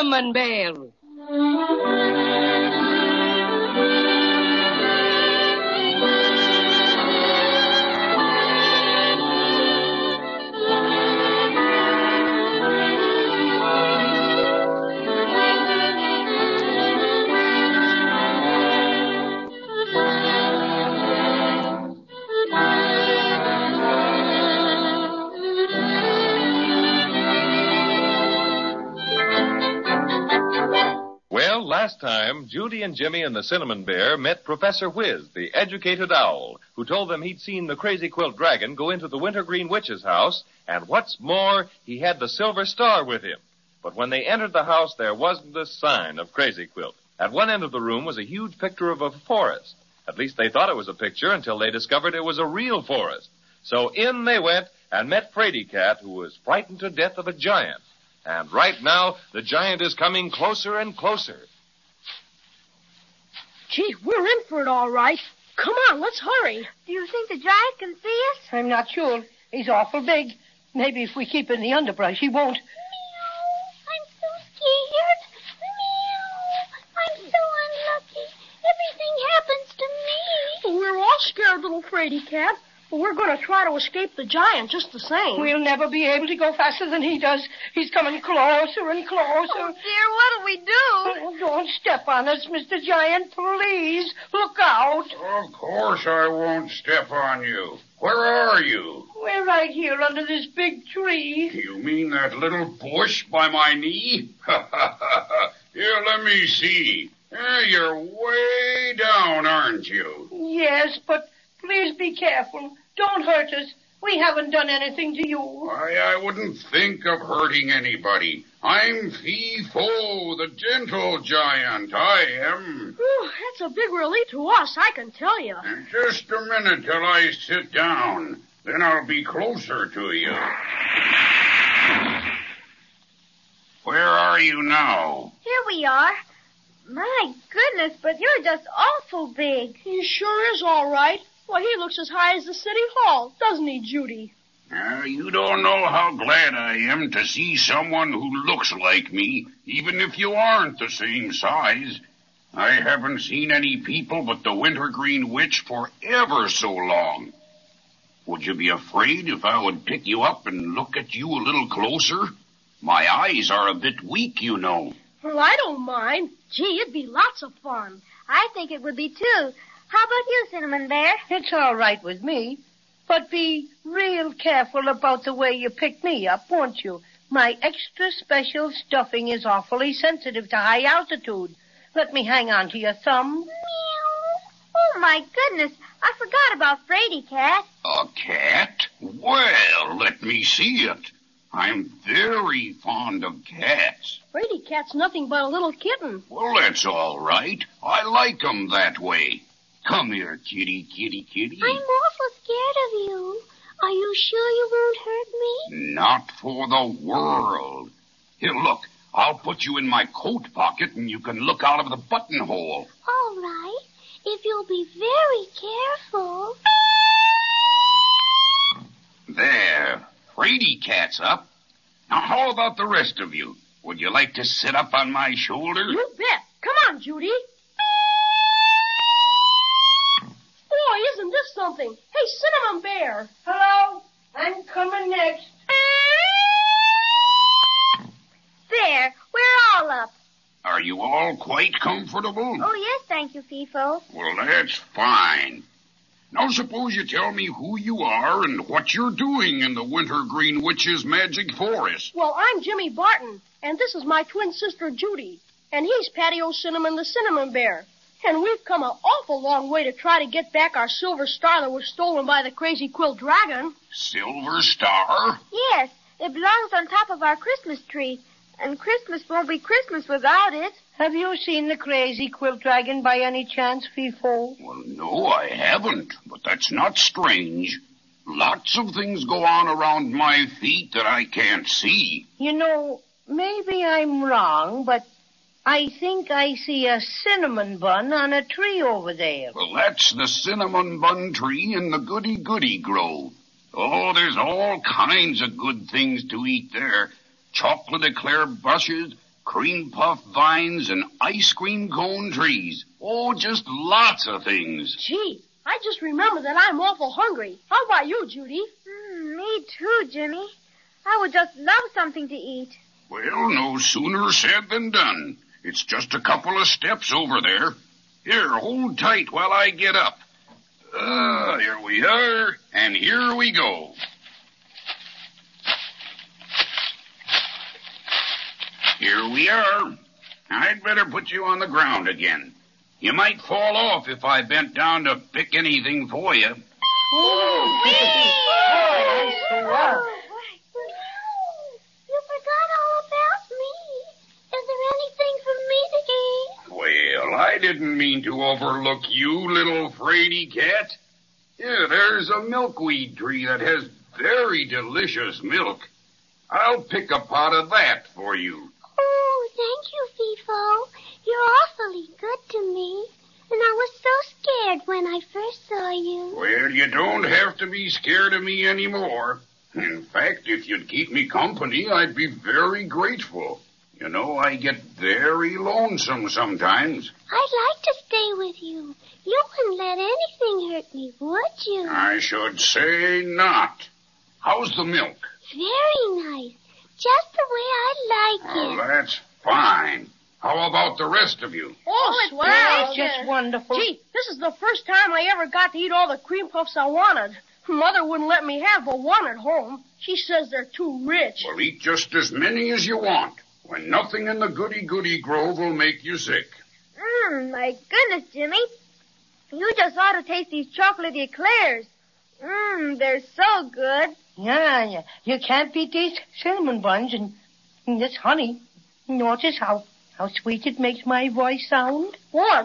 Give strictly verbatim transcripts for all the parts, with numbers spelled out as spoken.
Cinnamon Bear. Last time, Judy and Jimmy and the Cinnamon Bear met Professor Whiz, the educated owl, who told them he'd seen the Crazy Quilt Dragon go into the Wintergreen Witch's house, and what's more, he had the Silver Star with him. But when they entered the house, there wasn't a sign of Crazy Quilt. At one end of the room was a huge picture of a forest. At least they thought it was a picture until they discovered it was a real forest. So in they went and met Fraidy Cat, who was frightened to death of a giant. And right now, the giant is coming closer and closer. Gee, we're in for it all right. Come on, let's hurry. Do you think the giant can see us? I'm not sure. He's awful big. Maybe if we keep in the underbrush, he won't. Meow. I'm so scared. Meow. I'm so unlucky. Everything happens to me. Well, we're all scared, little Fraidy Cat. But we're going to try to escape the giant just the same. We'll never be able to go faster than he does. He's coming closer and closer. Oh, dear, what'll we do? Oh, don't step on us, Mister Giant, please. Look out. Of course I won't step on you. Where are you? We're right here under this big tree. You mean that little bush by my knee? Here, let me see. There, you're way down, aren't you? Yes, but please be careful. Don't hurt us. We haven't done anything to you. Why, I wouldn't think of hurting anybody. I'm Fee-Fo, the gentle giant. I am. Whew, that's a big relief to us, I can tell you. And just a minute till I sit down. Then I'll be closer to you. Where are you now? Here we are. My goodness, but you're just awful big. He sure is all right. Well, he looks as high as the city hall, doesn't he, Judy? Uh, you don't know how glad I am to see someone who looks like me, even if you aren't the same size. I haven't seen any people but the Wintergreen Witch for ever so long. Would you be afraid if I would pick you up and look at you a little closer? My eyes are a bit weak, you know. Well, I don't mind. Gee, it'd be lots of fun. I think it would be, too. How about you, Cinnamon Bear? It's all right with me. But be real careful about the way you pick me up, won't you? My extra special stuffing is awfully sensitive to high altitude. Let me hang on to your thumb. Meow. Oh, my goodness. I forgot about Fraidy Cat. A cat? Well, let me see it. I'm very fond of cats. Fraidy Cat's nothing but a little kitten. Well, that's all right. I like 'em that way. Come here, kitty, kitty, kitty. I'm awful scared of you. Are you sure you won't hurt me? Not for the world. Here, look. I'll put you in my coat pocket and you can look out of the buttonhole. All right. If you'll be very careful. There. Fraidy Cat's up. Now, how about the rest of you? Would you like to sit up on my shoulder? You bet. Come on, Judy. Boy, isn't this something? Hey, Cinnamon Bear. Hello? I'm coming next. There. We're all up. Are you all quite comfortable? Oh, yes, thank you, Fee-Fo. Well, that's fine. Now, suppose you tell me who you are and what you're doing in the Wintergreen Witch's magic forest. Well, I'm Jimmy Barton, and this is my twin sister, Judy. And he's Patty O'Cinnamon, the Cinnamon Bear. And we've come an awful long way to try to get back our silver star that was stolen by the Crazy Quilt Dragon. Silver star? Yes, it belongs on top of our Christmas tree. And Christmas won't be Christmas without it. Have you seen the Crazy Quilt Dragon by any chance, Fee-Fo? Well, no, I haven't. But that's not strange. Lots of things go on around my feet that I can't see. You know, maybe I'm wrong, but I think I see a cinnamon bun on a tree over there. Well, that's the cinnamon bun tree in the goody-goody grove. Oh, there's all kinds of good things to eat there. Chocolate eclair bushes, cream puff vines, and ice cream cone trees. Oh, just lots of things. Gee, I just remembered that I'm awful hungry. How about you, Judy? Mm, me too, Jimmy. I would just love something to eat. Well, no sooner said than done. It's just a couple of steps over there. Here, hold tight while I get up. Ah, uh, here we are, and here we go. Here we are. I'd better put you on the ground again. You might fall off if I bent down to pick anything for you. Oh, Whee! Oh, you forgot all about me. Is there anything for me to eat? Well, I didn't mean to overlook you, little fraidy cat. Yeah, there's a milkweed tree that has very delicious milk. I'll pick a pot of that for you. Oh, thank you, Fifo. You're awfully good to me. And I was so scared when I first saw you. Well, you don't have to be scared of me anymore. In fact, if you'd keep me company, I'd be very grateful. You know, I get very lonesome sometimes. I'd like to stay with you. You wouldn't let anything hurt me, would you? I should say not. How's the milk? Very nice. Just the way I like Oh, it. that's fine. How about the rest of you? Oh, swell. It's just wonderful. Gee, this is the first time I ever got to eat all the cream puffs I wanted. Mother wouldn't let me have but one at home. She says they're too rich. Well, eat just as many as you want, when nothing in the goody-goody grove will make you sick. Mmm, my goodness, Jimmy. You just ought to taste these chocolatey eclairs. Mmm, they're so good. Yeah, yeah. You can't beat these cinnamon buns and, and this honey. Notice how, how sweet it makes my voice sound. Boy,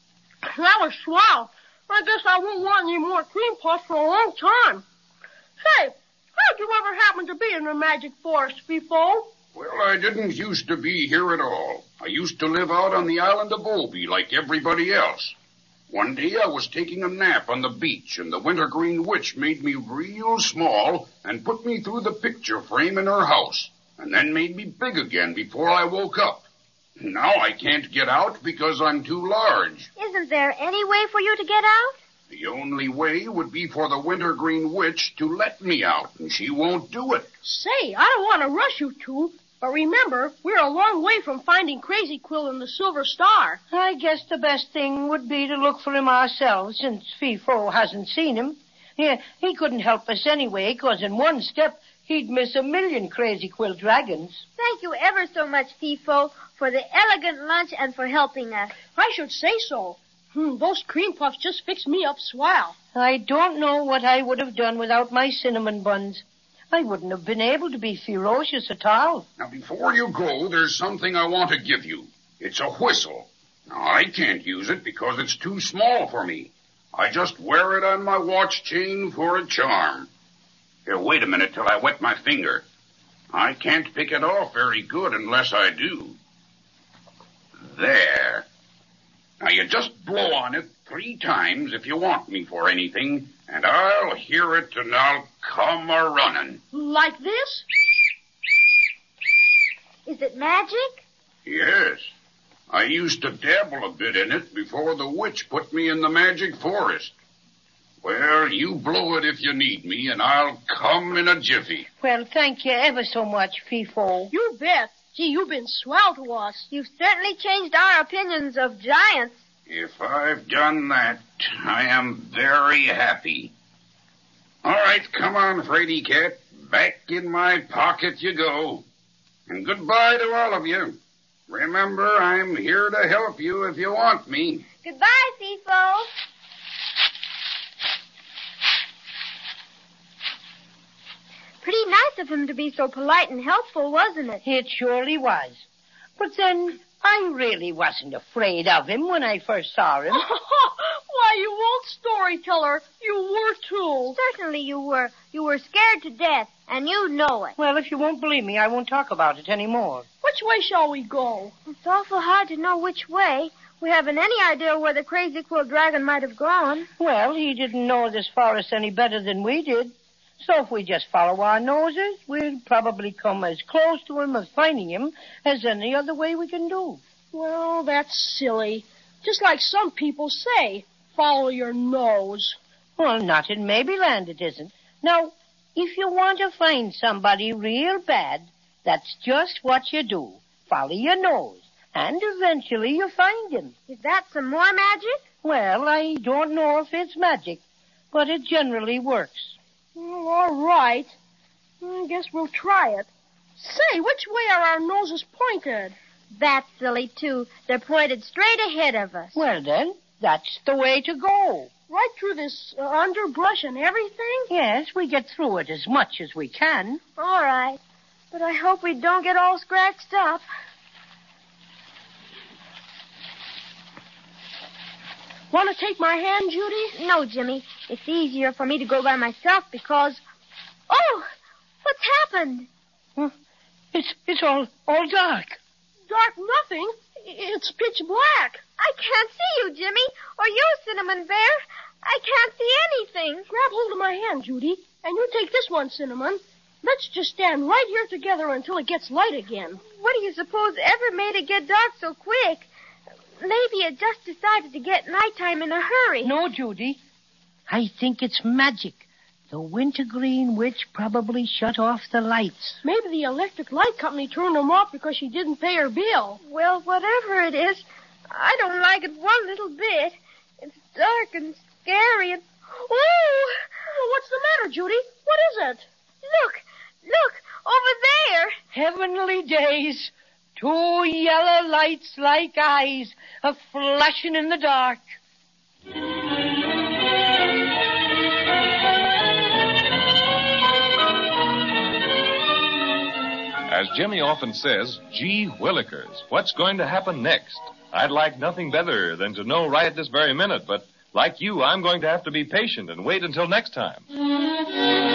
that was swell. I guess I won't want any more cream puffs for a long time. Say, how'd you ever happen to be in the magic forest, Fifo? Well, I didn't used to be here at all. I used to live out on the island of Obi like everybody else. One day I was taking a nap on the beach, and the wintergreen witch made me real small and put me through the picture frame in her house, and then made me big again before I woke up. Now I can't get out because I'm too large. Isn't there any way for you to get out? The only way would be for the wintergreen witch to let me out, and she won't do it. Say, I don't want to rush you two, but remember, we're a long way from finding Crazy Quill and the Silver Star. I guess the best thing would be to look for him ourselves, since Fifo hasn't seen him. Yeah, he couldn't help us anyway, 'cause in one step he'd miss a million Crazy Quill dragons. Thank you ever so much, Fifo, for the elegant lunch and for helping us. I should say so. Hmm, those cream puffs just fixed me up swell. I don't know what I would have done without my cinnamon buns. I wouldn't have been able to be ferocious at all. Now, before you go, there's something I want to give you. It's a whistle. Now, I can't use it because it's too small for me. I just wear it on my watch chain for a charm. Here, wait a minute till I wet my finger. I can't pick it off very good unless I do. There. Now, you just blow on it three times if you want me for anything, and I'll hear it and I'll come a-running. Like this? Is it magic? Yes. I used to dabble a bit in it before the witch put me in the magic forest. Well, you blow it if you need me, and I'll come in a jiffy. Well, thank you ever so much, Fifo. You bet. Gee, you've been swell to us. You've certainly changed our opinions of giants. If I've done that, I am very happy. All right, come on, Fraidy Cat. Back in my pocket you go. And goodbye to all of you. Remember, I'm here to help you if you want me. Goodbye, Fifo. Pretty nice of him to be so polite and helpful, wasn't it? It surely was. But then, I really wasn't afraid of him when I first saw him. Why, you old storyteller, you were too. Certainly you were. You were scared to death, and you know it. Well, if you won't believe me, I won't talk about it anymore. Which way shall we go? It's awful hard to know which way. We haven't any idea where the Crazy Quill Dragon might have gone. Well, he didn't know this forest any better than we did. So if we just follow our noses, we'll probably come as close to him as finding him as any other way we can do. Well, that's silly. Just like some people say, follow your nose. Well, not in Maybeland it isn't. Now, if you want to find somebody real bad, that's just what you do. Follow your nose, and eventually you find him. Is that some more magic? Well, I don't know if it's magic, but it generally works. Well, all right. I guess we'll try it. Say, which way are our noses pointed? That's silly, too. They're pointed straight ahead of us. Well, then, that's the way to go. Right through this uh, underbrush and everything? Yes, we get through it as much as we can. All right. But I hope we don't get all scratched up. Want to take my hand, Judy? No, Jimmy. It's easier for me to go by myself because... Oh! What's happened? Huh? It's it's all all dark. Dark nothing. It's pitch black. I can't see you, Jimmy. Or you, Cinnamon Bear. I can't see anything. Grab hold of my hand, Judy. And you take this one, Cinnamon. Let's just stand right here together until it gets light again. What do you suppose ever made it get dark so quick? Maybe it just decided to get nighttime in a hurry. No, Judy. I think it's magic. The Wintergreen Witch probably shut off the lights. Maybe the electric light company turned them off because she didn't pay her bill. Well, whatever it is, I don't like it one little bit. It's dark and scary and... Oh! What's the matter, Judy? What is it? Look! Look! Over there! Heavenly days! Two yellow lights like eyes, a-flashing in the dark. As Jimmy often says, gee willikers, what's going to happen next? I'd like nothing better than to know right at this very minute, but like you, I'm going to have to be patient and wait until next time.